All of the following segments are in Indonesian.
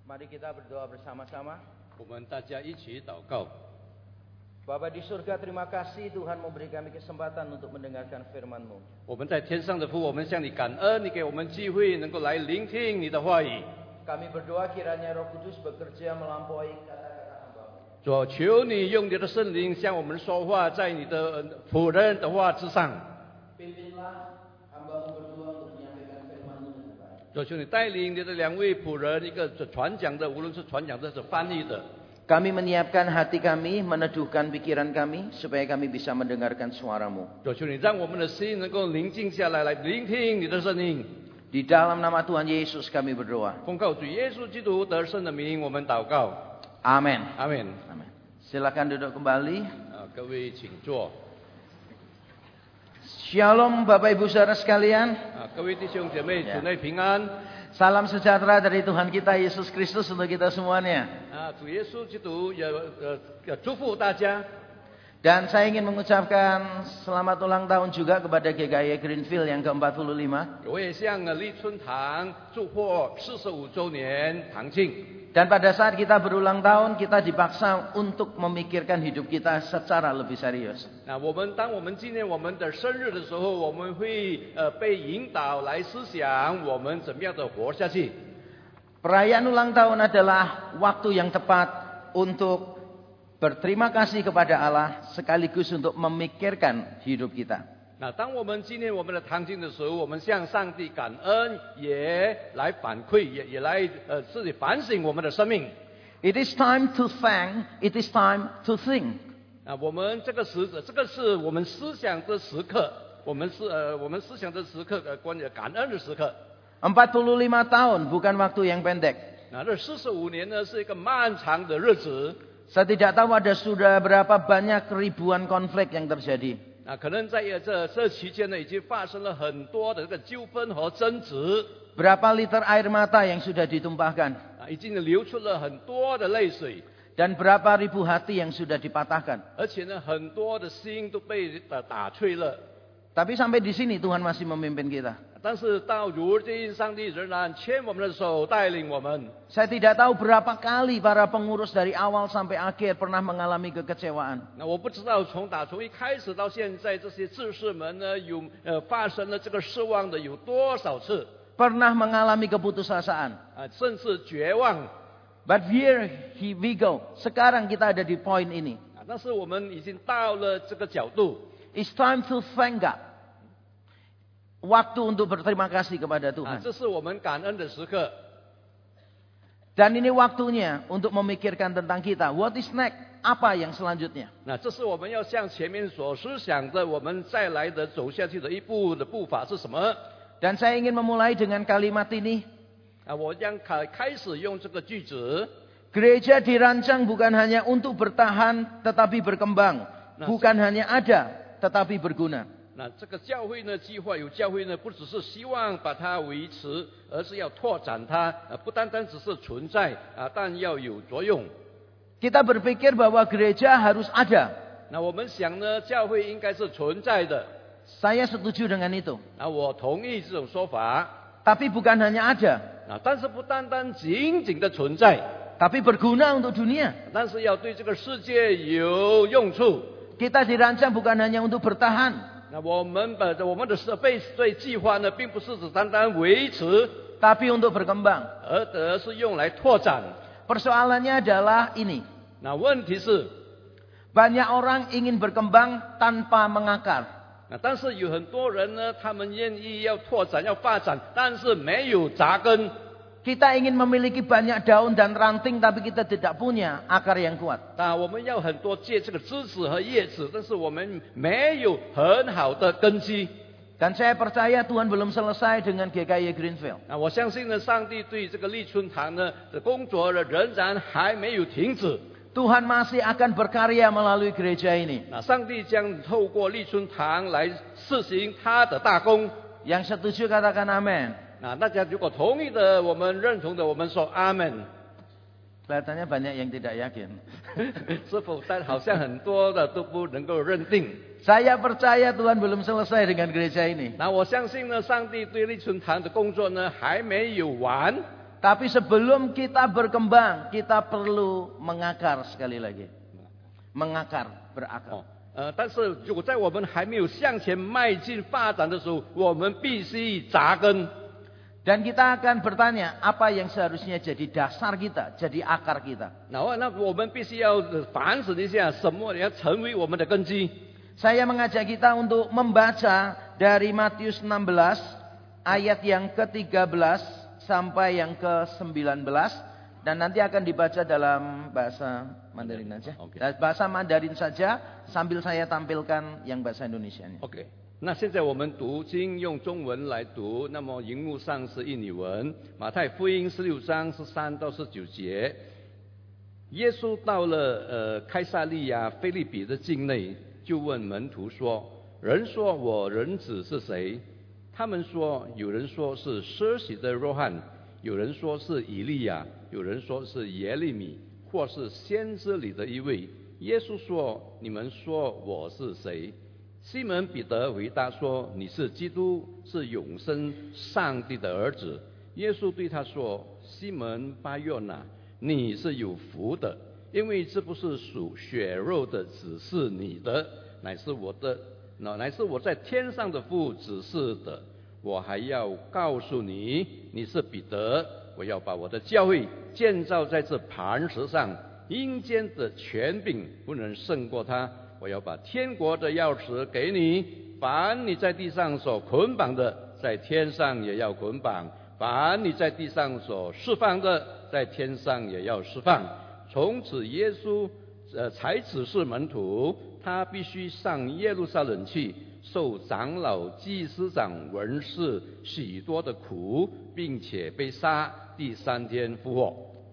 Mari kita berdoa bersama-sama. 我们大家一起祷告。 Bapa di surga, terima kasih Tuhan memberi kami kesempatan untuk mendengarkan firman-Mu. 我们在天上的父，我们向你感恩，你给我们机会能够来聆听你的话语。 Kami berdoa kiranya Roh Kudus bekerja melampaui kata-kata hamba-Mu. 主，求你用你的圣灵向我们说话，在你的仆人的话之上。 Pimpinlah hamba-Mu berdua untuk menyampaikan firman-Mu dengan baik. 主，求你带领你的两位仆人，一个是传讲的，无论是传讲的，是翻译的。 Kami menyiapkan hati kami, meneduhkan pikiran kami, supaya kami bisa mendengarkan suara-Mu. 主，求你让我们的心能够宁静下来，来聆听你的声音。 Di dalam nama Tuhan Yesus kami berdoa. 奉靠主耶稣基督得胜的名，我们祷告。 Amin. 阿门。 Amin. Silakan duduk kembali. 各位请坐。 Shalom Bapak Ibu Saudara sekalian. 各位弟兄姐妹，主内平安。 Salam sejahtera dari Tuhan kita Yesus Kristus untuk kita semuanya. 主耶稣基督也祝福大家。 Dan saya ingin mengucapkan selamat ulang tahun juga kepada GKI Greenfield yang ke-45. 我也向立春堂祝贺45周年堂庆。 Dan pada saat kita berulang tahun, kita dipaksa untuk memikirkan hidup kita secara lebih serius. 当我们纪念我们的生日的时候，我们会被引导来思想我们怎么样的活下去。 Perayaan ulang tahun adalah waktu yang tepat untuk berterima kasih kepada Allah sekaligus untuk memikirkan hidup kita. 当我们纪念我们的堂庆的时候，我们向上帝感恩，也来反馈，也来自己反省我们的生命。 It is time to thank. It is time to think. 我们这个是我们思想的时刻，我们思想的时刻，关于感恩的时刻。 45 tahun bukan waktu yang pendek. 这45年呢是一个漫长的日子。 Saya tidak tahu ada sudah berapa banyak ribuan konflik yang terjadi. 可能在这期间呢，已经发生了很多的这个纠纷和争执。 Berapa liter air mata yang sudah ditumpahkan. 已经流出了很多的泪水。 Dan berapa ribu hati yang sudah dipatahkan. 而且呢，很多的心都被打碎了。 Tapi sampai di sini Tuhan masih memimpin kita. 但是到如今，上帝仍然牵我们的手，带领我们。 Saya tidak tahu berapa kali para pengurus dari awal sampai akhir pernah mengalami kekecewaan. 我不知道从一开始到现在，这些志士们呢，有发生了这个失望的有多少次？ Pernah mengalami keputusasaan. 甚至绝望。 But here we go. Sekarang kita ada di poin ini. 但是我们已经到了这个角度。 It's time to thank God. Waktu untuk berterima kasih kepada Tuhan. 这是我们感恩的时刻。 Dan ini waktunya untuk memikirkan tentang kita. What is next? Apa yang selanjutnya? 这是我们要向前面所思想的，我们再来的走下去的一步的步伐是什么？ Dan saya ingin memulai dengan kalimat ini. 我将开始用这个句子。 Gereja dirancang bukan hanya untuk bertahan tetapi berkembang. Bukan hanya ada tetapi berguna. 这个教会呢，计划有教会呢，不只是希望把它维持，而是要拓展它，不单单只是存在但要有作用。 Kita berpikir bahwa gereja harus ada. 我们想呢，教会应该是存在的。 Saya setuju dengan itu. 我同意这种说法。 Tapi bukan hanya ada. 但是不单单仅仅的存在， tapi berguna untuk dunia. 但是要对这个世界有用处。 Kita dirancang bukan hanya untuk bertahan. 我们的设备对计划呢，并不是只单单维持， tapi untuk berkembang. 而是用来拓展。 Persoalannya adalah ini. 问题是， banyak orang ingin berkembang tanpa mengakar. 但是有很多人呢，他们愿意要拓展、要发展，但是没有扎根。 Kita ingin memiliki banyak daun dan ranting, tapi kita tidak punya akar yang kuat. 我们要很多这个枝子和叶子，但是我们没有很好的根基。 Dan saya percaya Tuhan belum selesai dengan GKI Greenfield. 我相信呢，上帝对这个立春堂呢的工作呢，仍然还没有停止。 Tuhan masih akan berkarya melalui gereja ini. 上帝将透过立春堂来施行他的大功。 Yang setuju katakan amin. 大家如果同意的，我们认同的，我们说阿门。 Kelihatannya banyak yang tidak yakin. 是否但好像很多的都不能够认定。 Saya percaya Tuhan belum selesai dengan gereja ini. 我相信呢，上帝对立春堂的工作呢还没有完。 Tapi sebelum kita berkembang, kita perlu mengakar sekali lagi. Mengakar, berakar. 但是如果在我们还没有向前迈进发展的时候，我们必须扎根。 Dan kita akan bertanya, apa yang seharusnya jadi dasar kita, jadi akar kita. 那我们必须要反省一下，什么要成为我们的根基。 Saya mengajak kita untuk membaca dari Matius 16 ayat yang ke-13 sampai yang ke-19 dan nanti akan dibaca dalam bahasa Mandarin aja. Okay. Bahasa Mandarin saja sambil saya tampilkan yang bahasa Indonesianya. OK， 那现在我们读经用中文来读，那么荧幕上是印尼文，马太福音16章13到19节。耶稣到了开撒利亚腓立比的境内，就问门徒说：“人说我人子是谁？”他们说：“有人说是施洗的约翰，有人说是以利亚，有人说是耶利米，或是先知里的一位。”耶稣说：“你们说我是谁？”西门彼得回答说：“你是基督，是永生上帝的儿子。”耶稣对他说：“西门巴约拿，你是有福的，因为这不是属血肉的指示你的，乃是我在天上的父指示的。我还要告诉你，你是彼得，我要把我的教会建造在这磐石上，阴间的权柄不能胜过它。我要把天国的钥匙给你，凡你在地上所捆绑的，在天上也要捆绑；凡你在地上所释放的，在天上也要释放。”从此耶稣才指示门徒，他必须上耶路撒冷去，受长老、祭司长、文士许多的苦，并且被杀，第3天复活。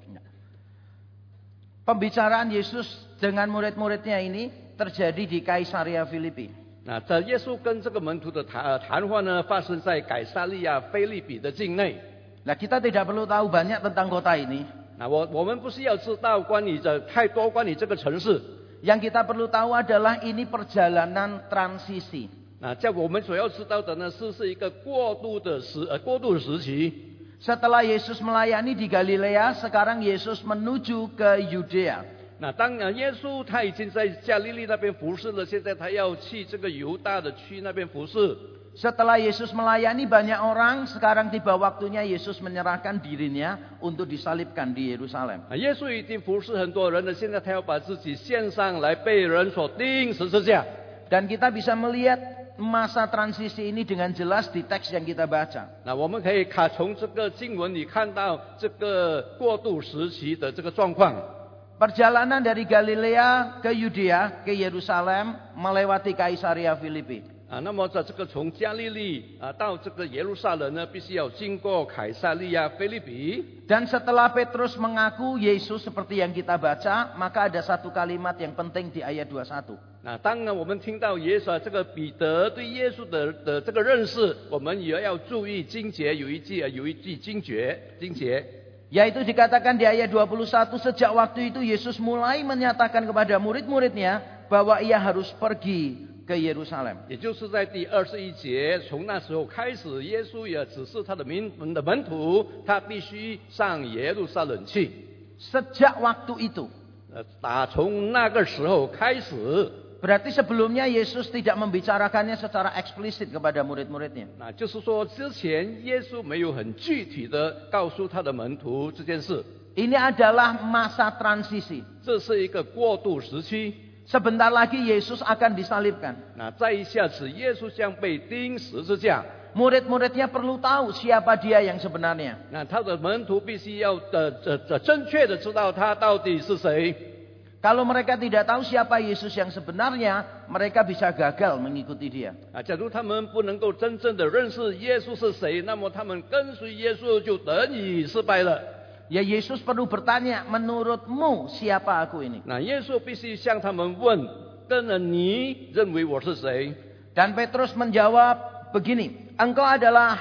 Pembicaraan Yesus dengan murid-muridnya ini terjadi di Kaisaria Filipi. 那这耶稣跟这个门徒的谈话呢，发生在改撒利亚腓立比的境内。 Nah, kita tidak perlu tahu banyak tentang kota ini. 那我们不是要知道太多关于这个城市。 Yang kita perlu tahu adalah ini perjalanan transisi. 那在我们所要知道的呢，是一个过渡时期。 Setelah Yesus melayani di Galilea, sekarang Yesus menuju ke Yudea. 那当然，耶稣他已经在加利利那边服侍了，现在他要去这个犹大的区那边服侍。 Setelah Yesus melayani banyak orang, sekarang tiba waktunya Yesus menyerahkan dirinya untuk disalibkan di Yerusalem. 耶稣已经服侍很多人了，现在他要把自己献上来，被人所钉十字架。 Dan kita bisa melihat masa transisi ini dengan jelas di teks yang kita baca. 那我们可以从这个经文里看到这个过渡时期的这个状况。 Perjalanan dari Galilea ke Yudea ke Yerusalem melewati Kaisaria Filipi. 那么在这个从加利利到这个耶路撒冷呢，必须要经过凯撒利亚腓立比。 Dan setelah Petrus mengaku Yesus seperti yang kita baca, maka ada satu kalimat yang penting di ayat 21. 那当然，我们听到耶稣这个彼得对耶稣的这个认识，我们也要注意经节，有一句经节。 Yaitu dikatakan di ayat 21, sejak waktu itu Yesus mulai menyatakan kepada murid-muridnya bahwa ia harus pergi ke Yerusalem. 也就是在第21节，从那时候开始，耶稣也指示他的门徒，他必须上耶路撒冷去。 Sejak waktu itu. 打从那个时候开始。 Berarti sebelumnya Yesus tidak membicarakannya secara eksplisit kepada murid-muridnya. 那就是说，之前耶稣没有很具体的告诉他的门徒这件事。 Ini adalah masa transisi. 这是一个过渡时期。 Sebentar lagi Yesus akan disalibkan. 那再一下子，耶稣将被钉十字架。 Murid-muridnya perlu tahu siapa dia yang sebenarnya. 那他的门徒必须要正确的知道他到底是谁。 Kalau mereka tidak tahu siapa Yesus yang sebenarnya, mereka bisa gagal mengikuti dia. 假如他们不能够真正的认识耶稣是谁，那么他们跟随耶稣就等于失败了。 Ya Yesus perlu bertanya, menurutmu siapa aku ini? 那耶稣必须向他们问，跟了你认为我是谁？ Dan Petrus menjawab begini, engkau adalah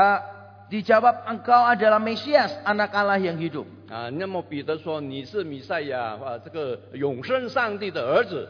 Mesias, anak Allah yang hidup. 那么彼得说你是弥赛亚这个永生上帝的儿子。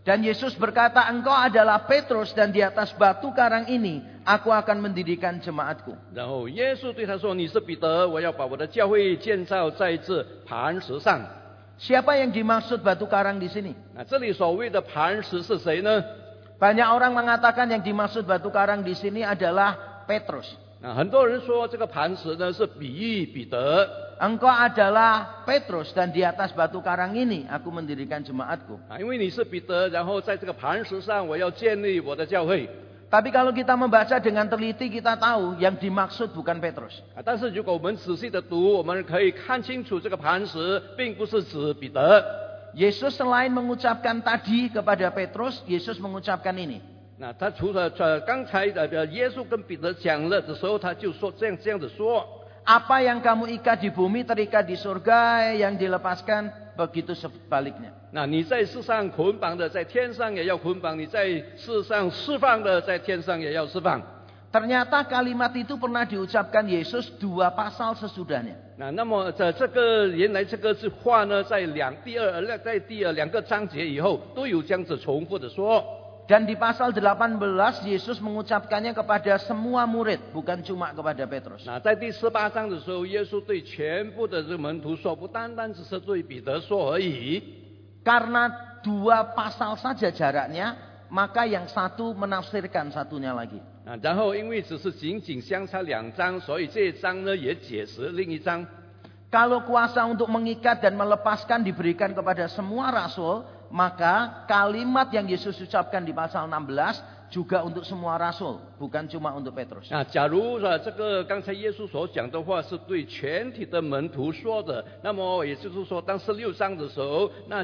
Dan Yesus berkata, engkau adalah Petrus dan di atas batu karang ini aku akan mendirikan jemaatku. 然后耶稣对他说：“你是彼得，我要把我的教会建造在这磐石上。” Siapa yang dimaksud batu karang di sini? 那这里所谓的磐石是谁呢？ Banyak orang mengatakan yang dimaksud batu karang di sini adalah Petrus. 那很多人说这个磐石呢是比喻彼得。 Engkau adalah Petrus dan di atas batu karang ini aku mendirikan jemaatku. 因为你是彼得，然后在这个磐石上我要建立我的教会。 Tapi kalau kita membaca dengan teliti kita tahu yang dimaksud bukan Petrus. 但是如果我们仔细的读，我们可以看清楚这个磐石并不是指彼得。 Yesus selain mengucapkan tadi kepada Petrus, Yesus mengucapkan ini. 那他除了刚才耶稣跟彼得讲了的时候，他就说这样子说。 Apa yang kamu ikat di bumi terikat di surga, yang dilepaskan begitu sebaliknya. 那你在世上捆绑的，在天上也要捆绑；你在世上释放的，在天上也要释放。 Ternyata kalimat itu pernah diucapkan Yesus 2 pasal sesudahnya. 那么这个原来这个是话呢，在第二个章节以后都有这样子重复的说。 Dan di pasal 18 Yesus mengucapkannya kepada semua murid, bukan cuma kepada Petrus. 那在第18章的时候，耶稣对全部的这门徒说，不单单只是对彼得说而已。 Karena 2 pasal saja jaraknya, maka yang satu menafsirkan satunya lagi. 然后因为只是仅仅相差2章，所以这一章呢也解释另一章。 Kalau kuasa untuk mengikat dan melepaskan diberikan kepada semua rasul, maka kalimat yang Yesus ucapkan di pasal 16 juga untuk semua rasul, bukan cuma untuk Petrus. 假如这个刚才耶稣所讲的话是对全体的门徒说的，那么也就是说，当16章的时候，那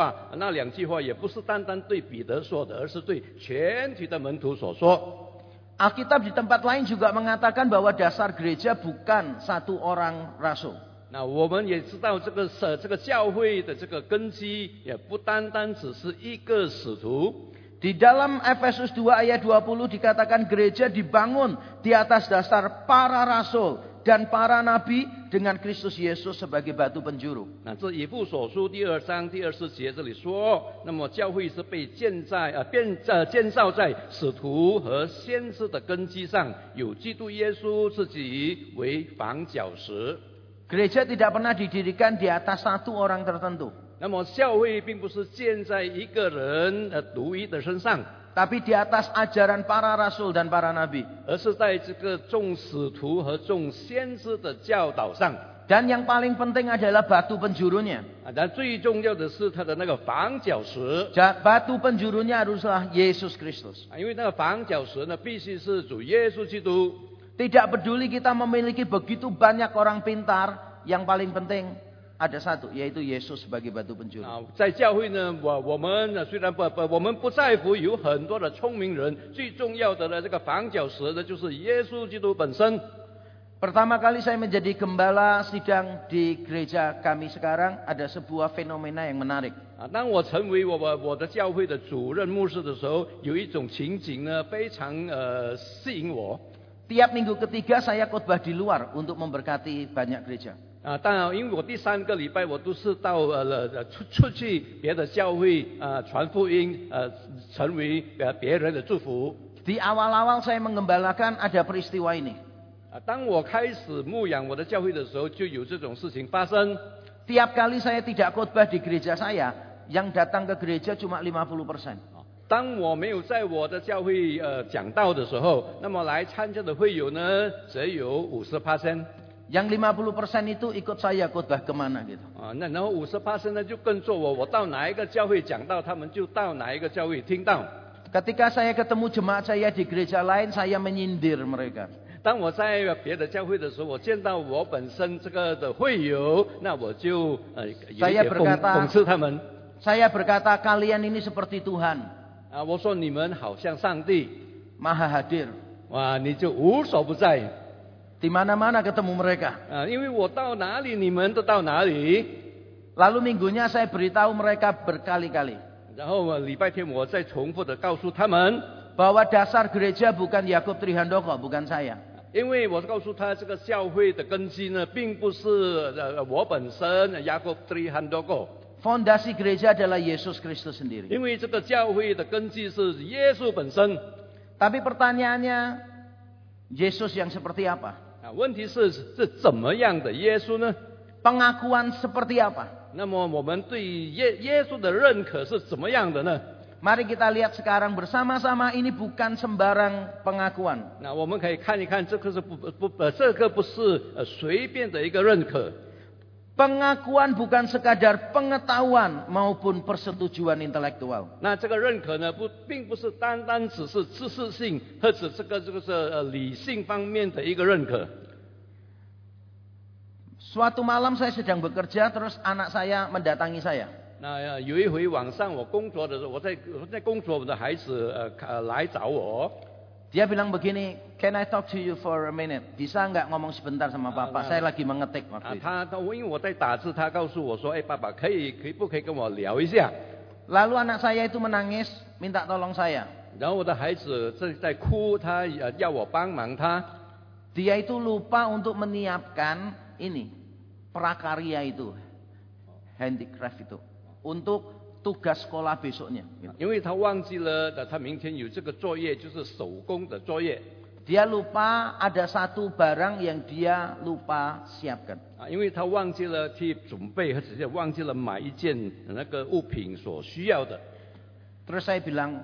2句话也不是单单对彼得说的，而是对全体的门徒所说。 Alkitab di tempat lain juga mengatakan bahwa dasar gereja bukan satu orang rasul. 那我们也知道这个教会的这个根基也不单单只是一个使徒。 Di dalam Efesus 2 ayat 20 dikatakan gereja dibangun di atas dasar para rasul dan para nabi dengan Kristus Yesus sebagai batu penjuru. 那这以弗所书第2章第24节这里说，那么教会是被建造在使徒和先知的根基上，有基督耶稣自己为房角石。 Gereja tidak pernah didirikan di atas satu orang tertentu. 那么教会并不是建在一个人独一的身上， tapi di atas ajaran para rasul dan para nabi. 而是在这个众使徒和众先知的教导上。 Dan yang paling penting adalah batu penjurunya. 但最重要的是它的那个房角石。 Batu penjurunya haruslah Yesus Kristus. 因为那个房角石呢，必须是主耶稣基督。 Tidak peduli kita memiliki begitu banyak orang pintar, yang paling penting ada satu, yaitu Yesus sebagai batu penjuru. 在教会呢，我们虽然我们不在乎有很多的聪明人，最重要的呢，这个房角石呢，就是耶稣基督本身。 Pertama kali saya menjadi gembala sidang di gereja kami sekarang, ada sebuah fenomena yang menarik. 当我成为我的教会的主任牧师的时候，有一种情景呢，非常吸引我。 Tiap minggu ketiga saya khotbah di luar untuk memberkati banyak gereja. 当然，因为我第3个礼拜我都是到出去别的教会传福音，成为别人的祝福。 Di awal-awal saya menggembalakan ada peristiwa ini. 当我开始牧养我的教会的时候，就有这种事情发生。 Tiap kali saya tidak khotbah di gereja saya, yang datang ke gereja cuma 50%. 当我没有在我的教会讲道的时候，那么来参加的会友呢，只有50%。 Yang 50% itu ikut saya khotbah kemana gitu. 那然后50%呢就跟着我到哪一个教会讲道，他们就到哪一个教会听到。 Ketika saya ketemu jemaat saya di gereja lain, saya menyindir mereka. 当我在别的教会的时候，我见到我本身这个的会友，那我就有一点讽刺他们。 Saya berkata kalian ini seperti Tuhan. 我说你们好像上帝 Maha hadir. 哇，你就无所不在。 Di mana-mana ketemu mereka. 因为我到哪里，你们都到哪里。 Lalu minggunya saya beritahu mereka berkali-kali. 然后礼拜天我再重复的告诉他们， bahwa dasar gereja bukan Yakub Trihandoko, bukan saya. 因为我告诉他这个教会的根基呢，并不是我本身Yakub Trihandoko。 Fondasi gereja adalah Yesus Kristus sendiri. 因为这个教会的根基是耶稣本身。 Tapi pertanyaannya, Yesus yang seperti apa? 问题是怎么样的耶稣呢？ Pengakuan seperti apa? 那么我们对耶稣的认可是怎么样的呢？ Mari kita lihat sekarang bersama-sama, ini bukan sembarang pengakuan. 那我们可以看一看，这个不是随便的一个认可。 Pengakuan bukan sekadar pengetahuan maupun persetujuan intelektual. 那这个认可呢，并不是单单只是知识性或者这个是理性方面的一个认可。 Suatu malam saya sedang bekerja, terus anak saya mendatangi saya. 那有一回晚上我工作的时候，我在工作，我的孩子来找我。 Dia bilang begini, "Can I talk to you for a minute?" Bisa nggak ngomong sebentar sama Papa? Saya lagi mengetik waktu itu. 因为我在打字，他告诉我说：“哎，爸爸，不可以跟我聊一下？” Lalu anak saya itu menangis, minta tolong saya. 然后我的孩子在哭，他要我帮忙他。 Dia itu lupa untuk menyiapkan ini, prakarya itu, handicraft itu, untuk tugas sekolah besoknya. 因为他忘记了，他明天有这个作业，就是手工的作业。 Dia lupa ada satu barang yang dia lupa siapkan. 因为他忘记了去准备，或者是忘记了买一件那个物品所需要的。 Terus saya bilang,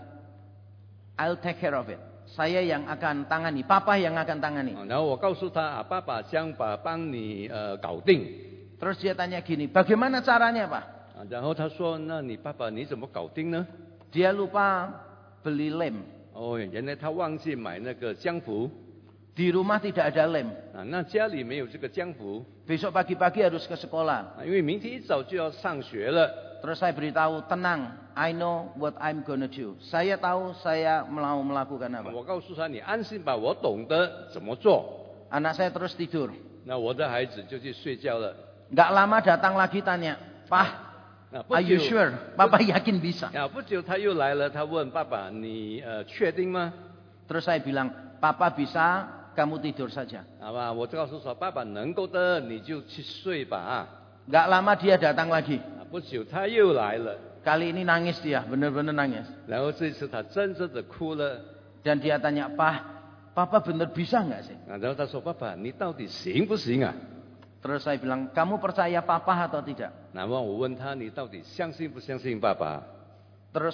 I'll take care of it. Saya yang akan tangani, Papa yang akan tangani. 然后我告诉他，爸爸将帮你搞定。 Terus dia tanya gini, bagaimana caranya Pak? 然后他说：“那你爸爸你怎么搞定呢？” Dia lupa beli lem. 哦，原来他忘记买那个浆糊。 Di rumah tidak ada lem. 那家里没有这个浆糊。 Besok pagi-pagi harus ke sekolah. 因为明天一早就要上学了。 Terus saya beritahu, tenang, I know what I'm gonna do. Saya tahu saya mau melakukan apa. 我告诉他，你安心吧，我懂得怎么做。 Anak saya terus tidur. 那我的孩子就去睡觉了。 Nggak lama datang lagi tanya, Pak, Are you sure? Papa yakin bisa. 不久他又来了，他问爸爸，你确定吗？ Terus saya bilang, Papa bisa, kamu tidur saja. 好吧，我告诉说，爸爸能够的，你就去睡吧。 Nggak lama dia datang lagi. 不久他又来了。 Kali ini nangis dia, benar-benar nangis. 然后这次他真正的哭了。 Dan dia tanya, Papa benar bisa nggak sih? 然后他说，爸爸，你到底行不行啊？ Terus saya bilang, kamu percaya Papa atau tidak? 那么我问他，你到底相信不相信爸爸？ Terus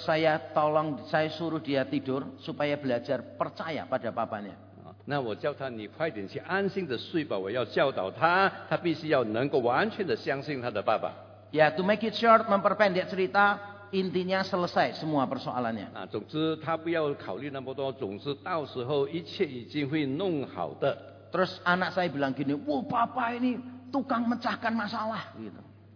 saya suruh dia tidur supaya belajar percaya pada papanya. 那我叫他，你快点去安心的睡吧。我要教导他，他必须要能够完全的相信他的爸爸。 Ya, to make it short, memperpendek cerita, intinya selesai semua persoalannya. 总之他不要考虑那么多，总之到时候一切已经会弄好的。 Terus anak saya bilang gini, Papa ini tukang mecahkan masalah, gitu.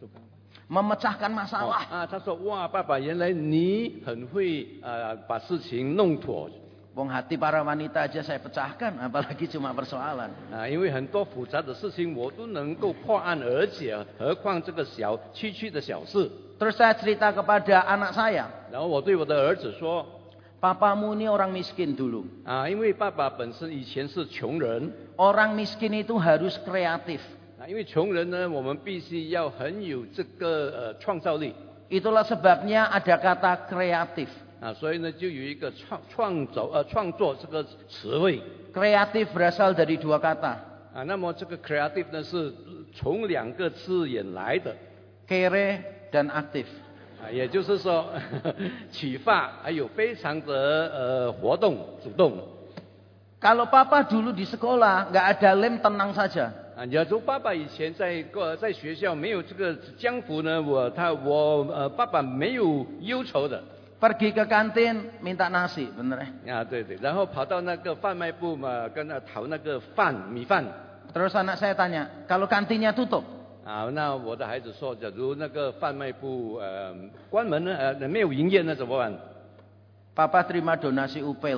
Memecahkan masalah. 他说，哇，爸爸，原来你很会把事情弄妥。 Wong hati para wanita aja saya pecahkan, apalagi cuma persoalan. 因为很多复杂的事情我都能够破案，而且何况这个区区的小事。 Terus saya cerita kepada anak saya. 然后我对我的儿子说， Papamu ini orang miskin dulu. 因为爸爸本身以前是穷人。 Orang miskin itu harus kreatif. 因为穷人呢，我们必须要很有这个创造力。 Itulah sebabnya ada kata kreatif. 所以呢，就有一个创作这个词汇。 Kreatif berasal dari dua kata. 那么这个 creative 呢，是从2个字眼来的。 Kere dan aktif. 也就是说，启发还有非常的活动、主动。 Kalau Papa dulu di sekolah nggak ada lem, tenang saja. 你要说爸爸以前在学校没有这个浆糊呢，我爸爸没有忧愁的。 Pergi ke kantin minta nasi, bener ya? 对，然后跑到那个贩卖部嘛，跟他讨那个米饭。 Terus anak saya tanya, kalau kantinnya tutup? 那我的孩子说，假如那个贩卖部关门呢，没有营业那怎么办？ Papa terima donasi upil.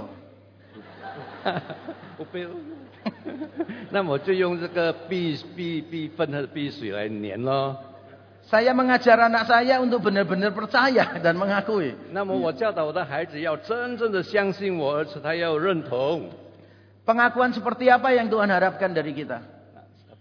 upil 那我就用这个避粪和避水来粘咯。 Saya mengajar anak saya untuk benar-benar percaya dan mengakui. 那么我教导我的孩子要真正的相信我，而且他要认同。 Pengakuan seperti apa yang Tuhan harapkan dari kita?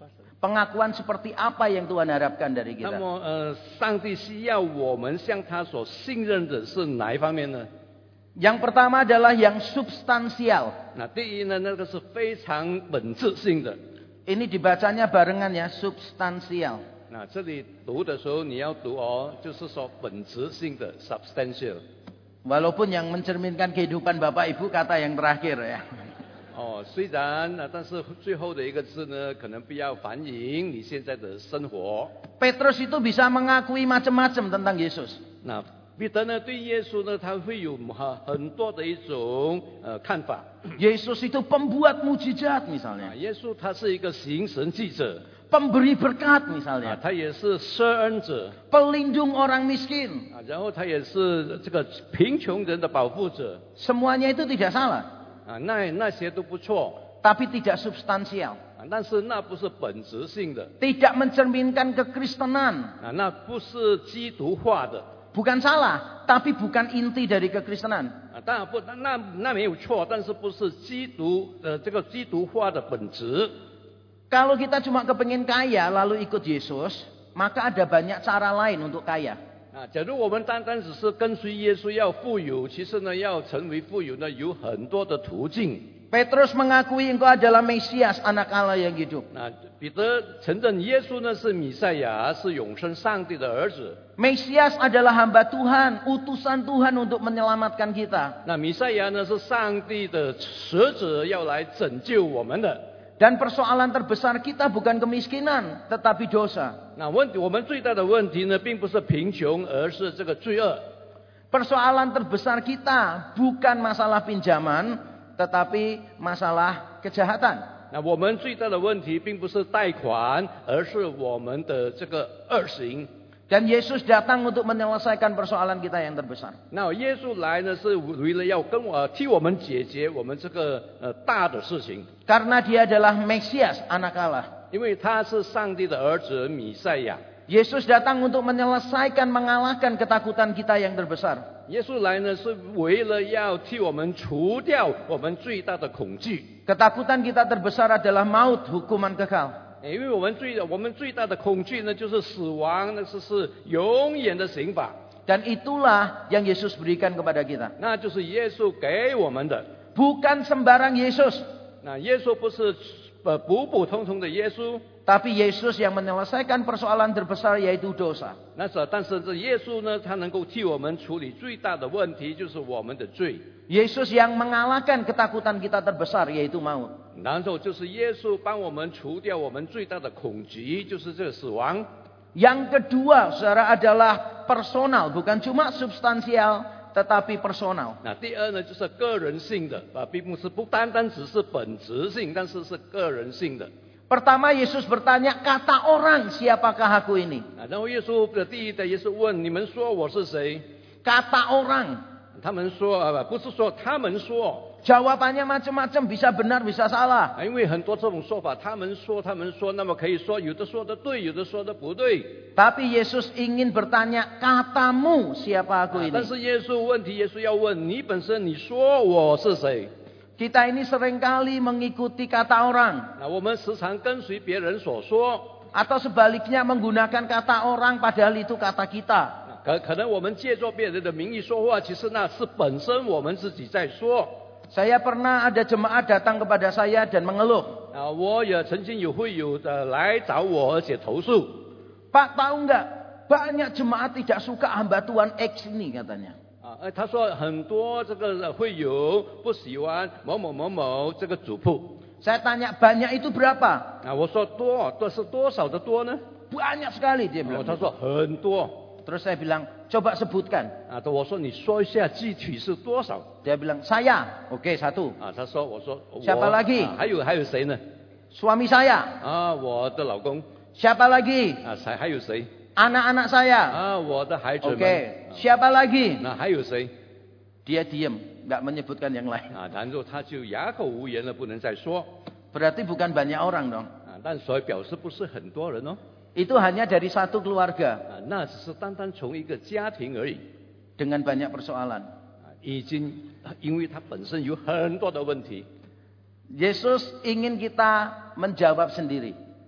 Pengakuan seperti apa yang Tuhan harapkan dari 那 kita? 么上帝需要我们向他所信任的是哪一方面呢？ Yang pertama adalah yang substansial. 那第一呢，那个是非常本质性的。 Ini dibacanya barengan ya, substansial. 那这里读的时候你要读哦，就是说本质性的 substantial。 Walaupun yang mencerminkan kehidupan Bapak Ibu kata yang terakhir ya. 哦，虽然但是最后的一个字呢，可能不要反映你现在的生活。 Petrus itu bisa mengakui macam-macam tentang Yesus. 那彼得呢，对耶稣呢，他会有很多的一种看法。 Yesus itu pembuat mujizat misalnya. 耶稣他是一个行神迹者， Pemberi berkat misalnya. 他也是施恩者， Pelindung orang miskin. 然后他也是这个贫穷人的保护者。 Semuanya itu tidak salah. 那些都不错， Tapi tidak substansial. 但是那不是本质性的， Tidak mencerminkan kekristenan. 那不是基督化的。 Bukan salah, tapi bukan inti dari kekristenan. 当然不，那没有错，但是不是这个基督化的本质。 Kalau kita cuma kepingin kaya lalu ikut Yesus, maka ada banyak cara lain untuk kaya. 假如我们单单只是跟随耶稣要富有，其实呢，要成为富有呢，有很多的途径。 Petrus mengakui engkau adalah Mesias, anak Allah yang hidup. 彼得承认耶稣呢是弥赛亚，是永生上帝的儿子。 Mesias adalah hamba Tuhan, utusan Tuhan untuk menyelamatkan kita. 弥赛亚呢是上帝的使者，要来拯救我们的。 Dan persoalan terbesar kita bukan kemiskinan, tetapi dosa. 我们最大的问题呢，并不是贫穷，而是这个罪恶。 Persoalan terbesar kita bukan masalah pinjaman, tetapi masalah kejahatan. 我们最大的问题并不是贷款，而是我们的这个恶行。 Dan Yesus datang untuk menyelesaikan persoalan kita yang terbesar. 耶稣来呢，是为了要替我们解决我们这个大的事情。 Karena dia adalah Mesias, anak Allah. 因为他是上帝的儿子弥赛亚。 Yesus datang untuk menyelesaikan, mengalahkan ketakutan kita yang terbesar. 耶稣来呢，是为了要替我们除掉我们最大的恐惧。 Ketakutan kita terbesar adalah maut, hukuman kekal. 因为我们最大的恐惧呢，就是死亡，那是永远的刑罚。 Dan itulah yang Yesus berikan kepada kita. 那就是耶稣给我们的。 Bukan sembarang Yesus. 耶稣不是普普通通的耶稣。 Tapi Yesus yang menyelesaikan persoalan terbesar yaitu dosa. 但是这耶稣呢，他能够替我们处理最大的问题，就是我们的罪。 Yesus yang mengalahkan ketakutan kita terbesar yaitu maut. 然后就是耶稣帮我们除掉我们最大的恐惧，就是这个死亡。 Yang kedua, saudara, adalah personal, bukan cuma substansial, tetapi personal. 第二呢，就是个人性的，并不单单只是本质性，但是是个人性的。 Pertama Yesus bertanya, kata orang siapakah aku ini? 然后耶稣的第一的耶稣问你们说我是谁？ Kata orang. 他们说不是说他们说。 Jawabannya macam-macam, bisa benar, bisa salah. 因为很多这种说法，他们说，那么可以说有的说的对，有的说的不对。 Tapi Yesus ingin bertanya, katamu siapa aku 但 ini? 是耶稣要问你本身，你说我是谁？ Kita ini seringkali mengikuti kata orang. 我们时常跟随别人所说， Atau sebaliknya menggunakan kata orang padahal itu kata kita. 可能我们借助别人的名义说话，其实那是本身我们自己在说。 Saya pernah ada jemaat datang kepada saya dan mengeluh. 我也曾经会有的来找我，而且投诉。 Pak, tahu nggak? Banyak jemaat tidak suka hamba Tuhan X ini katanya. 他说很多这个会友不喜欢某某某某这个主仆。 Saya tanya, banyak itu berapa? 我说是多少的多呢？ Banyak sekali dia bilang. 他说很多。 Terus saya bilang, coba sebutkan. 我说你说一下具体是多少？ Dia bilang, saya. Oke, satu. 我说 Siapa lagi? 还有谁呢？ Suami saya. 我的老公。 Siapa lagi? 还有谁？ Anak-anak saya. 我的孩子们。 Oke, siapa lagi? 还有谁？ Dia diam, nggak menyebutkan yang lain. 然后他就哑口无言了，不能再说。 Berarti bukan banyak orang dong. 但所以表示不是很多人哦。 Itu hanya dari satu keluarga. 那只是单单从一个家庭而已。 Dengan banyak persoalan. 已经因为它本身有很多的问题。 Yesus ingin kita menjawab sendiri.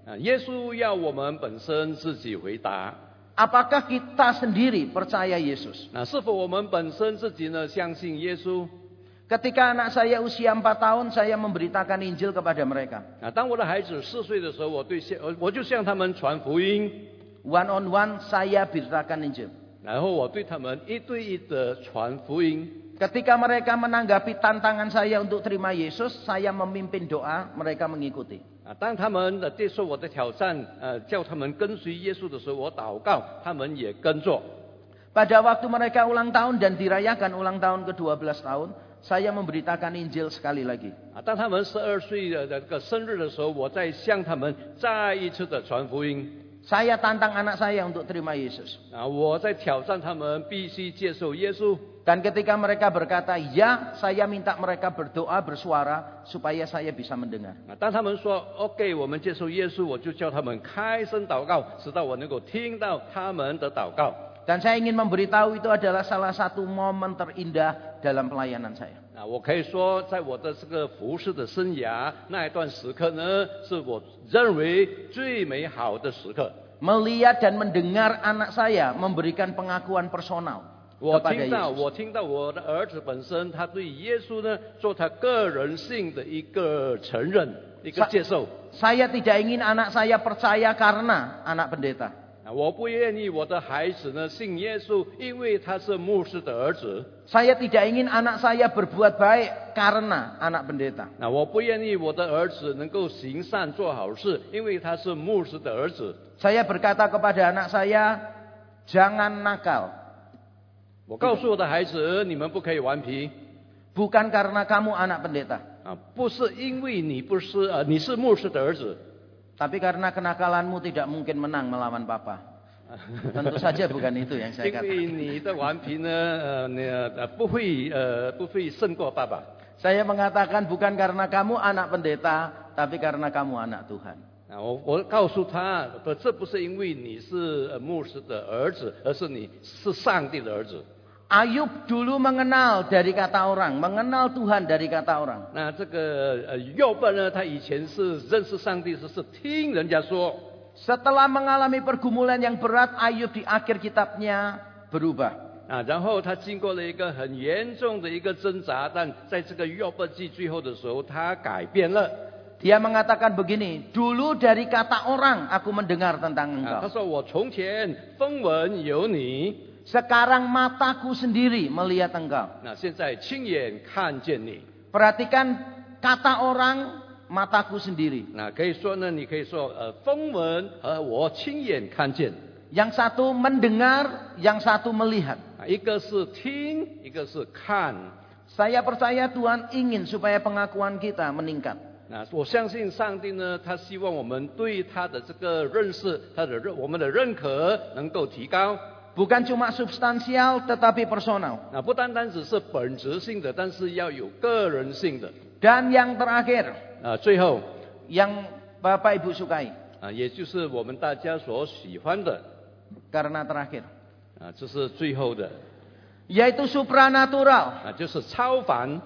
耶稣要我们本身自己回答。 Apakah kita sendiri percaya Yesus? 那是否我们本身自己呢相信耶稣？ Ketika anak saya usia 4 tahun, saya memberitakan Injil kepada mereka. 当我的孩子4岁的时候，我就向他们传福音， One on one, saya beritakan Injil. 然后我对他们一对一的传福音。 Ketika mereka menanggapi tantangan saya untuk terima Yesus, saya memimpin doa, mereka mengikuti. 当他们接受我的挑战，叫他们跟随耶稣的时候，我祷告，他们也跟着。 Pada waktu mereka ulang tahun dan dirayakan ulang tahun ke-12 tahun, saya memberitakan Injil sekali lagi. 当他们12岁的这个生日的时候，我再向他们再一次的传福音。 Saya tantang anak saya untuk terima Yesus. 我在挑战他们必须接受耶稣。 Dan ketika mereka berkata ya, saya minta mereka berdoa bersuara supaya saya bisa mendengar. 当他们说 OK， 我们接受耶稣，我就叫他们开声祷告，直到我能够听到他们的祷告。 Dan saya ingin memberitahu itu adalah salah satu momen terindah dalam pelayanan saya. 我可以说，在我的这个服事的生涯那一段时刻呢，是我认为最美好的时刻。 Melihat dan mendengar anak saya memberikan pengakuan personal. 我听到我的儿子本身，他对耶稣呢做他个人性的一个承认，一个接受。 Saya tidak ingin anak saya percaya karena anak pendeta. 我不愿意我的孩子呢信耶稣，因为他是牧师的儿子。 Saya tidak ingin anak saya berbuat baik karena anak pendeta. 我不愿意我的儿子能够行善做好事，因为他是牧师的儿子。 Saya berkata kepada anak saya, jangan nakal. 我告诉我的孩子，你们不可以顽皮。 Bukan karena kamu anak pendeta. 不是因为你是牧师的儿子。 Tapi karena kenakalanmu tidak mungkin menang melawan papa. Tentu saja bukan itu yang saya 因为 katakan. 你的顽皮呢，不会胜过爸爸。 Saya mengatakan bukan karena kamu anak pendeta, tapi karena kamu anak Tuhan. 我告诉他，这不是因为你是牧师的儿子，而是你是上帝的儿子。 Ayub dulu mengenal dari kata orang, mengenal Tuhan dari kata orang. 那这个约伯呢，他以前是认识上帝，是听人家说。 Setelah mengalami pergumulan yang berat, Ayub di akhir kitabnya berubah. 然后他经过了一个很严重的一个挣扎，但在这个约伯记最后的时候，他改变了。 Dia mengatakan begini, dulu dari kata orang aku mendengar tentang 他 engkau. 说我从前风闻有你。 Sekarang mataku sendiri melihat engkau. 现在亲眼看见你。 Perhatikan kata orang, mataku sendiri. 可以说呢，你可以说风闻和我亲眼看见。 Yang satu mendengar, yang satu melihat. 一个是听，一个是看。 Saya percaya Tuhan ingin supaya pengakuan kita meningkat. 我相信上帝呢，他希望我们对他的这个认识，我们的认可能够提高。 Bukan cuma substansial, tetapi personal. 不单单只是本质性的，但是要有个人性的。 Dan yang terakhir, 最后 yang Bapak Ibu sukai. 也就是我们大家所喜欢的。 Karena terakhir. 这是最后的。 Yaitu supranatural. 就是超凡。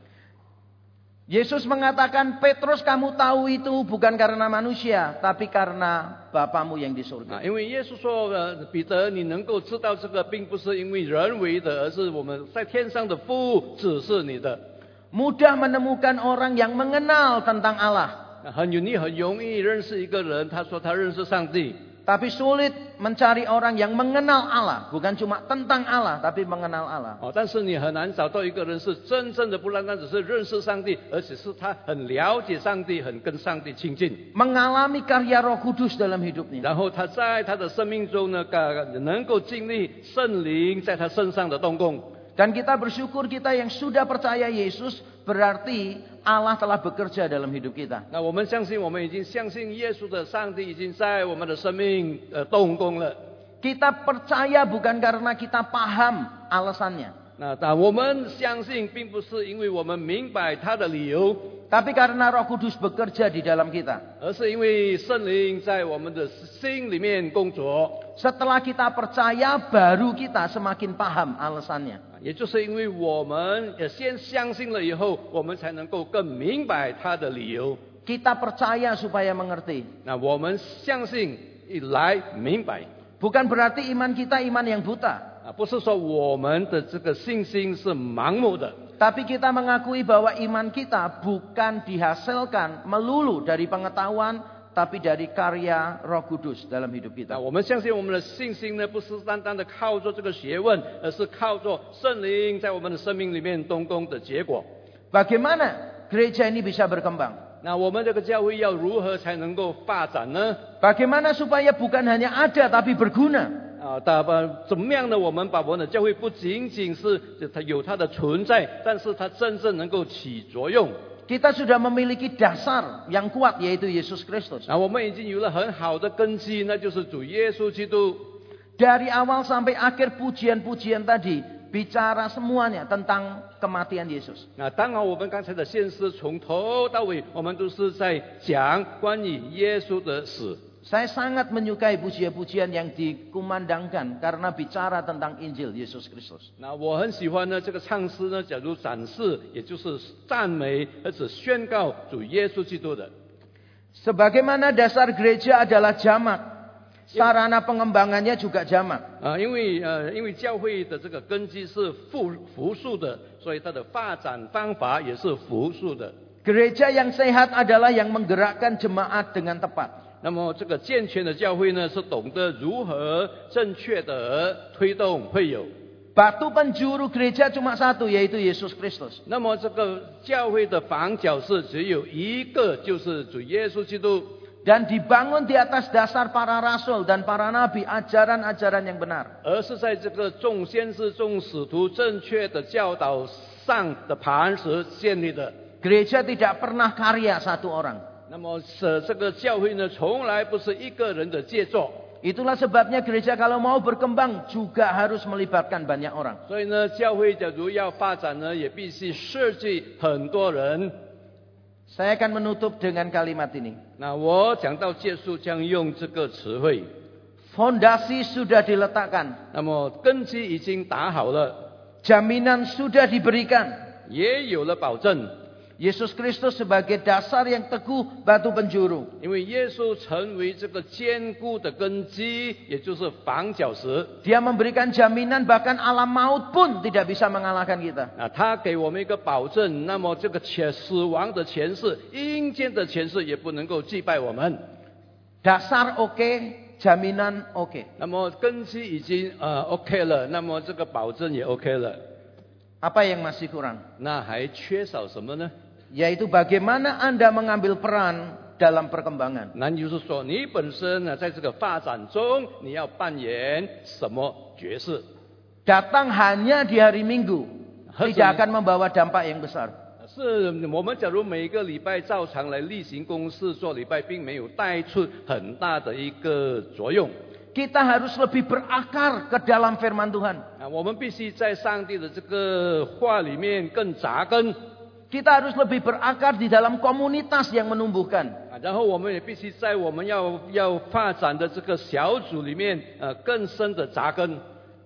Yesus mengatakan, Petrus kamu tahu itu bukan karena manusia, tapi karena Bapamu yang di surga. 因为耶稣说，彼得，你能够知道这个，并不是因为人为的，而是我们在天上的父指示你的。 Mudah menemukan orang yang mengenal tentang Allah. 你很容易认识一个人，他说他认识上帝。 Tapi sulit mencari orang yang mengenal Allah. Bukan cuma tentang Allah, tapi mengenal Allah. 但是你很难找到一个人是真正的不单单只是认识上帝，而且是他很了解上帝，很跟上帝亲近。 Mengalami karya Roh Kudus dalam hidupnya. 然后他在他的生命中呢，能够经历圣灵在他身上的动工。 Dan kita bersyukur kita yang sudah percaya Yesus, berarti Allah telah bekerja dalam hidup kita. 我们相信，我们已经相信耶稣的上帝已经在我们的生命动工了。 Kita percaya bukan karena kita paham alasannya. 我们相信，并不是因为我们明白他的理由， tapi karena Roh Kudus bekerja di dalam kita. 而是因为圣灵在我们的心里面工作。 Setelah kita percaya, baru kita semakin paham alasannya. 也就是因为我们先相信了以后，我们才能够更明白他的理由。 Kita percaya supaya mengerti. 那我们相信来明白， Bukan berarti iman kita iman yang buta. 不是说我们的这个信心是盲目的， Tapi kita mengakui bahwa iman kita bukan dihasilkan melulu dari pengetahuan, tapi dari karya Roh Kudus dalam hidup 那 kita. 我们相信我们的信心呢，不是单单的靠着这个学问，而是靠着圣灵在我们的生命里面动工的结果。 Bagaimana gereja ini bisa berkembang? 那我们这个教会要如何才能够发展呢？ Bagaimana supaya bukan hanya ada tapi berguna? 怎么样呢？我们把我们的教会不仅仅是它有它的存在，但是它真正能够起作用。 Kita sudah memiliki dasar yang kuat yaitu Yesus Kristus. 我们已经有了很好的根基，那就是主耶稣基督。 Dari awal sampai akhir pujian-pujian tadi bicara semuanya tentang kematian Yesus. 那当然，我们刚才的献诗从头到尾，我们都是在讲关于耶稣的死。 Saya sangat menyukai pujian-pujian yang dikumandangkan karena bicara tentang Injil Yesus Kristus. 那我很喜欢呢这个唱诗呢，假如展示，也就是赞美而且宣告主耶稣基督的。 Sebagaimana dasar gereja adalah jamak, sarana pengembangannya juga jamak. 因为教会的这个根基是复数的，所以它的发展方法也是复数的。 Gereja yang sehat adalah yang menggerakkan jemaat dengan tepat. 那么这个健全的教会呢，是懂得如何正确的推动会友。 Batu penjuru gereja cuma satu yaitu Yesus Kristus. 那么这个教会的房角是只有一个，就是主耶稣基督。 Dan dibangun di atas dasar para rasul dan para nabi, ajaran-ajaran yang benar. 而是在这个众先知、众使徒正确的教导上的磐石建立的。 Gereja tidak pernah karya satu orang. 那么这个教会呢，从来不是一个人的杰作。 Itulah sebabnya gereja kalau mau berkembang juga harus melibatkan banyak orang. 所以呢，教会假如要发展呢，也必须设计很多人。 Saya akan menutup dengan kalimat ini. 那我讲到结束，将用这个词汇。 Fondasi sudah diletakkan. 那么根基已经打好了， Jaminan sudah diberikan. 也有了保证。 Yesus Kristus sebagai dasar yang teguh, batu penjuru. 因为耶稣成为这个坚固的根基，也就是房角石。 Dia memberikan jaminan bahkan alam maut pun tidak bisa mengalahkan kita. 他给我们一个保证，那么这个死亡的权势、阴间的权势也不能够击败我们。 Dasar oke, jaminan oke. 那么根基已经OK 了，那么这个保证也 OK 了。 Apa yang masih kurang? 那还缺少什么呢？ Yaitu bagaimana Anda mengambil peran dalam perkembangan. 那就是说，你本身呢，在这个发展中，你要扮演什么角色？ Datang hanya di hari Minggu tidak akan membawa dampak yang besar. 是我们假如每个礼拜照常来例行公事做礼拜，并没有带出很大的一个作用。 Kita harus lebih berakar ke dalam firman Tuhan. 我们必须在上帝的这个话里面更扎根。 Kita harus lebih berakar di dalam komunitas yang menumbuhkan. 然后我们也必须在我们要发展的这个小组里面，更深的扎根。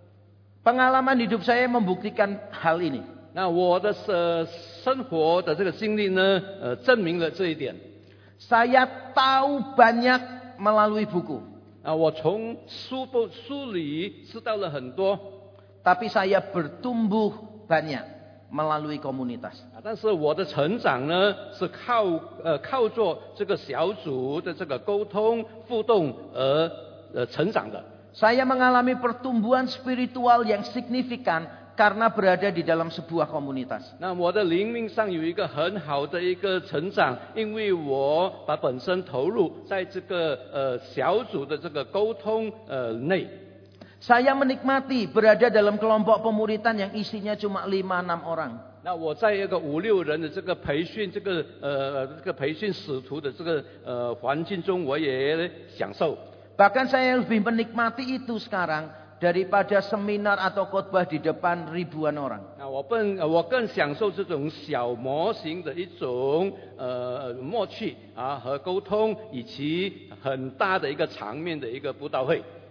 Pengalaman hidup saya membuktikan hal ini. 那我的生活的这个经历呢，证明了这一点。 Saya tahu banyak melalui buku. 我从书里知道了很多， Tapi saya bertumbuh banyak melalui komunitas. 但是我的成长呢，是靠着这个小组的这个沟通互动而成长的。 Saya mengalami pertumbuhan spiritual yang signifikan karena berada di dalam sebuah komunitas. 那我的灵命上有一个很好的一个成长，因为我把本身投入在这个小组的这个沟通内。 Saya menikmati berada dalam kelompok pemuritan yang isinya cuma 5-6 orang. 那我在一个5-6人的这个培训，这个培训使徒的这个环境中，我也享受。 Bahkan saya lebih menikmati itu sekarang daripada seminar atau khotbah di depan ribuan orang. 那我更享受这种小模型的一种默契和沟通，以及很大的一个场面的一个布道会。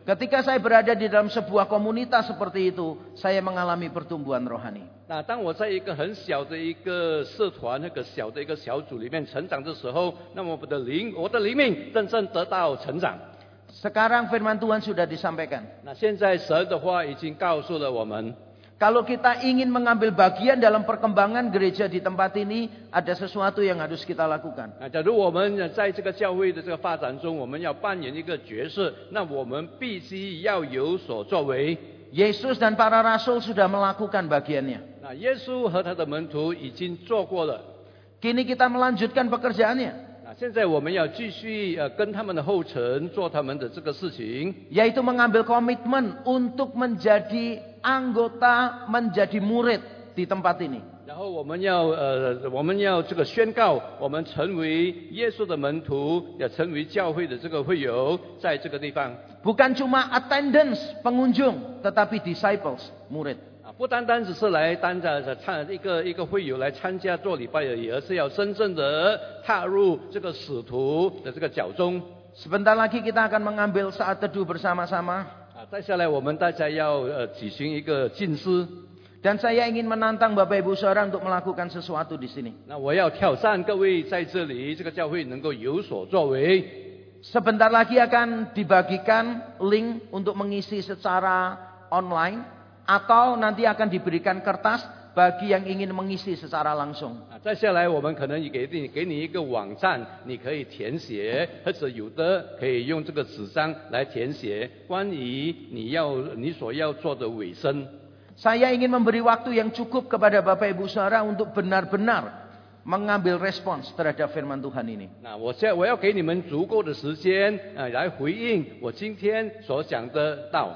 Ketika saya berada di dalam sebuah komunitas seperti itu, saya mengalami pertumbuhan rohani. 那当我在一个很小的一个社团、那个小的一个小组里面成长的时候，那么我的灵命真正得到成长。 Sekarang firman Tuhan sudah disampaikan. 那现在神的话已经告诉了我们， Kalau kita ingin mengambil bagian dalam perkembangan gereja di tempat ini, ada sesuatu yang harus kita lakukan. 那假如我们在这个教会的这个发展中，我们要扮演一个角色，那我们必须要有所作为。 Yesus dan para rasul sudah melakukan bagiannya. 那耶稣和他的门徒已经做过了， Kini kita melanjutkan pekerjaannya, 那现在我们要继续跟他们的后尘做他们的这个事情， yaitu mengambil komitmen untuk menjadi anggota, menjadi murid di tempat ini. 然后我们要这个宣告，我们成为耶稣的门徒，也成为教会的这个会友，在这个地方。 Bukan cuma attendance, pengunjung, tetapi disciples, murid. 不单单只是来当着一个会友来参加做礼拜而已，而是要真正的踏入这个使徒的这个脚中。 Sebentar lagi kita akan mengambil saat teduh bersama-sama. 再下来我们大家要举行一个静思。 Dan saya ingin menantang Bapak Ibu Saudara untuk melakukan sesuatu di sini. 那我要挑战各位在这里这个教会能够有所作为。 Sebentar lagi akan dibagikan link untuk mengisi secara online, atau nanti akan diberikan kertas bagi yang ingin mengisi secara langsung. 再下来我们可能也给你一个网站，你可以填写，或者有的可以用这个纸张来填写关于你所要做的尾声。 Saya ingin memberi waktu yang cukup kepada Bapak Ibu Saudara untuk benar-benar mengambil respons terhadap firman Tuhan ini. 那我要给你们足够的时间来回应我今天所讲的道。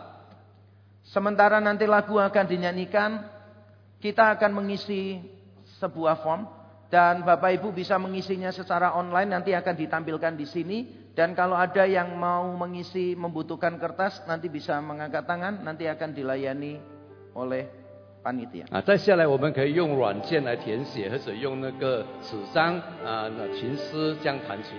Sementara nanti lagu akan dinyanyikan, kita akan mengisi sebuah form dan Bapak Ibu bisa mengisinya secara online, nanti akan ditampilkan di sini. Dan kalau ada yang mau mengisi membutuhkan kertas, nanti bisa mengangkat tangan, nanti akan dilayani oleh panitia. 再下来我们可以用软件来填写，或者用那个纸张琴师这样弹琴。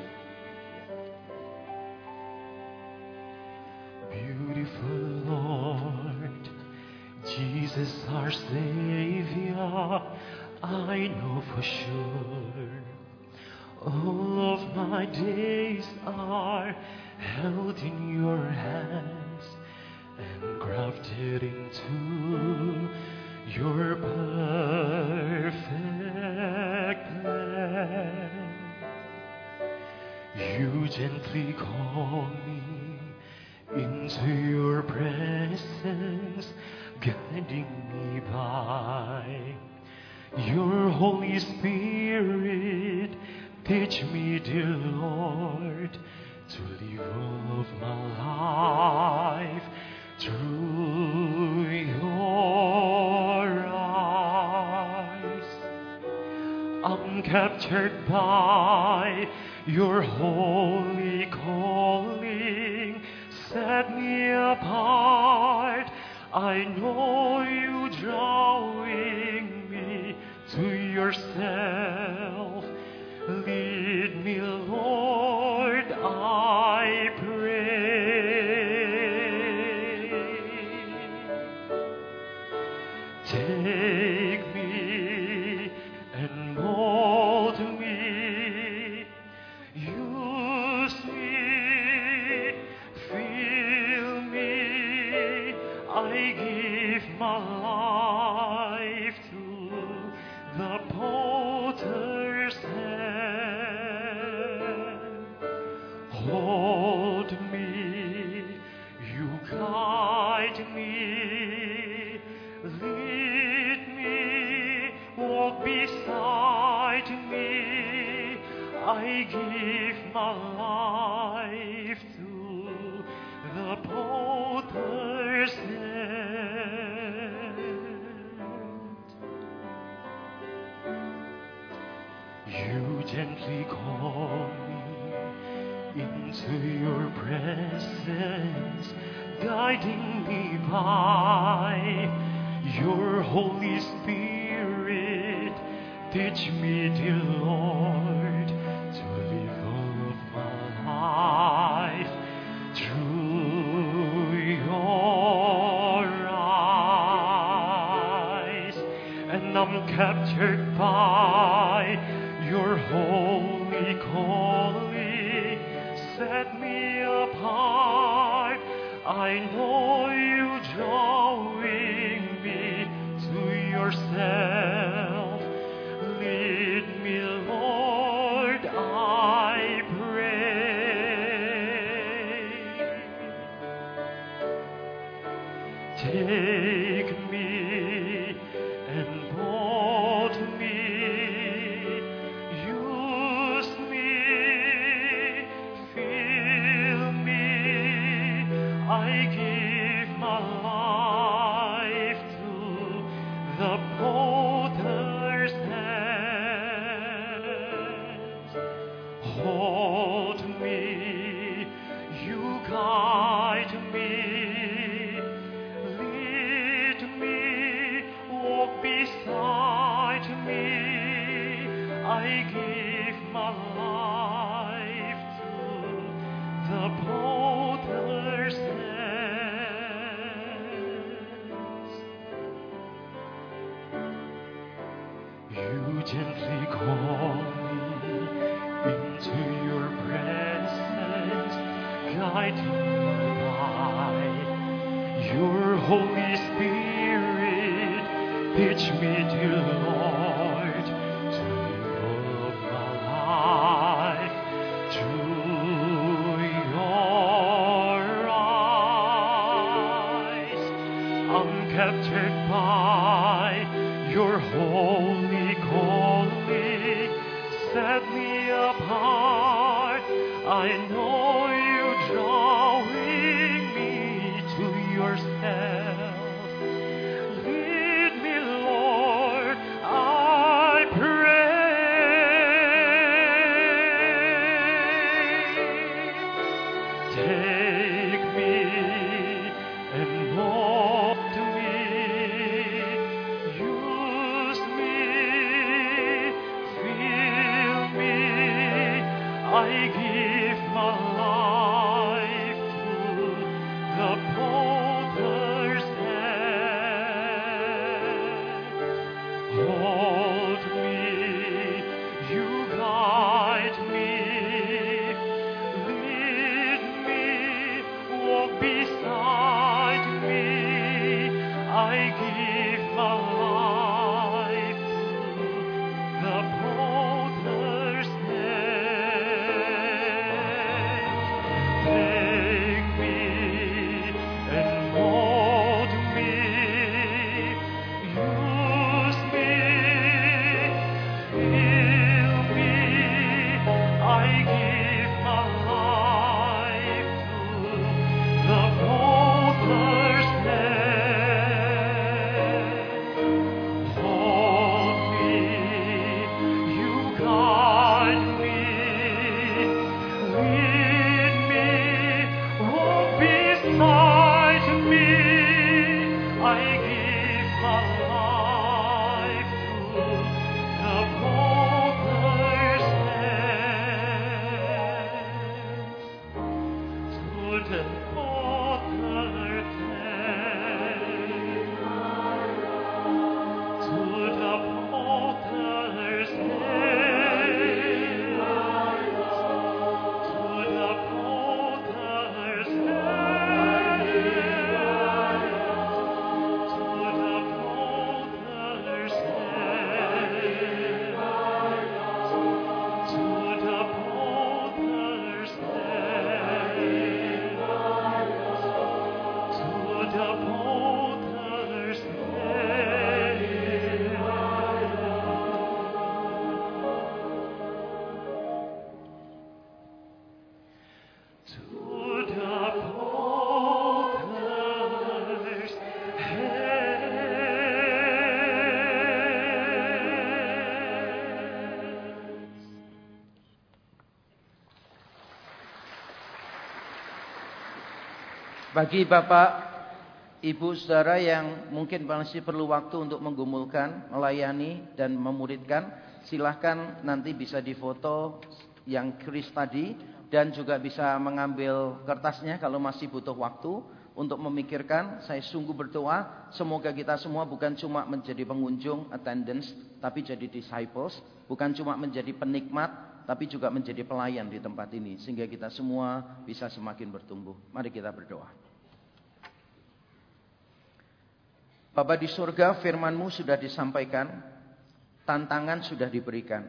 Beautiful Lord, Jesus our Savior, I know for sure all of my days are held in your hands and grafted into your perfect plan. You gently call me into your presence, guiding me by your Holy Spirit. Teach me, dear Lord, to live all of my life through your eyes. I'm captured by your holy calling. Set me apart. I know you drawing me to yourself. Lead me, Lord, I pray. Take me and mold me. Use me, fill me. I give my life to the potter's hand. Hold me, you guide me, lead me, walk beside me. I give my life to the potter's hand. You gently call me into your presence, guiding me by your Holy Spirit. Teach me, dear Lord, to live all of my life through am captured by your holy calling. Set me apart. I know you drawing me to yourself. Lead me, Lord, I pray. Take me and mold me, use me, fill me. I give my life to the potter's hands. Hold me, you guide me, lead me, walk beside me. I give my life to the potter's hands. You gently call me into your presence, guiding me by your Holy Spirit. Teach me, dear Lord, to live my life through your eyes. I'm captured by your holy calling. Set me apart. I know you drawing me to yourself. Lead me, Lord, I pray. Take me and mold me, use me, fill me. I give my life to the potter's hand. Hold me, you guide me, lead me, walk beside me. I give my life to the potter's hand. Take me and mold me, use me, fill me. I give my life to the potter's hand. Hold me, you guide me, lead me, walk beside me. I give my life to the potter's hands. To the potter's hands. To the potter's hands. To the potter's hands. To the potter's hands. To the potter's hands. To the potter's Bagi Bapak, Ibu, Saudara yang mungkin masih perlu waktu untuk menggumulkan, melayani, dan memuridkan, silahkan nanti bisa difoto yang Chris tadi, dan juga bisa mengambil kertasnya kalau masih butuh waktu. untuk memikirkan. Saya sungguh berdoa semoga kita semua bukan cuma menjadi pengunjung, attendance, tapi jadi disciples. Bukan cuma menjadi penikmat, tapi juga menjadi pelayan di tempat ini. Sehingga kita semua bisa semakin bertumbuh. Mari kita berdoa. Bapa di surga, firman-Mu sudah disampaikan, tantangan sudah diberikan.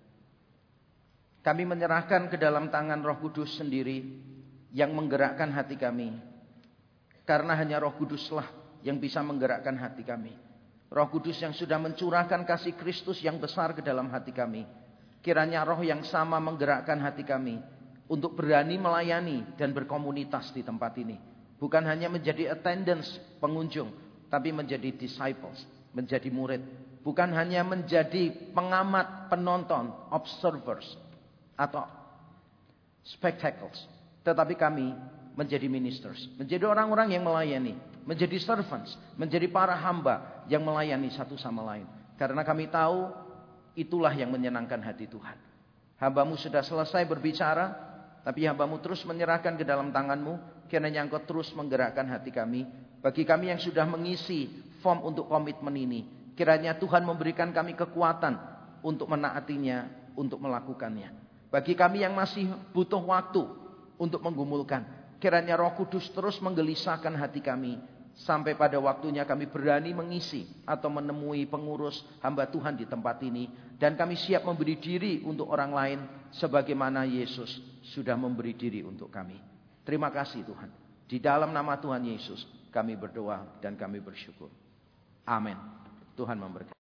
Kami menyerahkan ke dalam tangan Roh Kudus sendiri yang menggerakkan hati kami. Karena hanya Roh Kuduslah yang bisa menggerakkan hati kami. Roh Kudus yang sudah mencurahkan kasih Kristus yang besar ke dalam hati kami. Kiranya roh yang sama menggerakkan hati kami untuk berani melayani dan berkomunitas di tempat ini. Bukan hanya menjadi attendance, pengunjung, tapi menjadi disciples, menjadi murid. Bukan hanya menjadi pengamat, penonton, observers, atau spectacles. Tetapi kami menjadi ministers, menjadi orang-orang yang melayani, menjadi servants, menjadi para hamba yang melayani satu sama lain. Karena kami tahu itulah yang menyenangkan hati Tuhan. Hamba-Mu sudah selesai berbicara, tapi hamba-Mu terus menyerahkan ke dalam tangan-Mu. Kiranya Engkau terus menggerakkan hati kami. Bagi kami yang sudah mengisi form untuk komitmen ini, kiranya Tuhan memberikan kami kekuatan untuk menaatinya, untuk melakukannya. Bagi kami yang masih butuh waktu untuk menggumulkan, kiranya Roh Kudus terus menggelisahkan hati kami. Sampai pada waktunya kami berani mengisi atau menemui pengurus hamba Tuhan di tempat ini. Dan kami siap memberi diri untuk orang lain sebagaimana Yesus sudah memberi diri untuk kami. Terima kasih Tuhan. Di dalam nama Tuhan Yesus kami berdoa dan kami bersyukur. Amin. Tuhan memberkati.